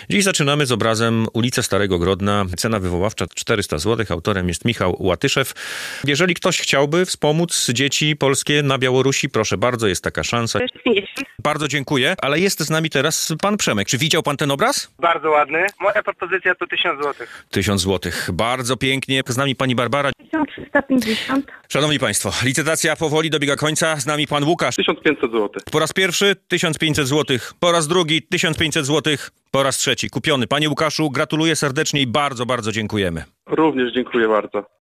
Dziś zaczynamy z obrazem Ulica Starego Grodna. Cena wywoławcza 400 zł. Autorem jest Michał Łatyszew. Jeżeli ktoś chciałby wspomóc dzieci polskie na Białorusi, proszę bardzo, jest taka szansa. 50. Bardzo dziękuję, ale jest z nami teraz pan Przemek. Czy widział pan ten obraz? Bardzo ładny. Moja propozycja to 1000 zł. 1000 zł. Bardzo pięknie. Z nami pani Barbara. 1350. Szanowni państwo, licytacja powoli dobiega końca. Z nami pan Łukasz. 1500 zł. Po raz pierwszy 1500 zł, po raz drugi 1500 zł, po raz trzeci kupiony. Panie Łukaszu, gratuluję serdecznie i bardzo, bardzo dziękujemy. Również dziękuję bardzo.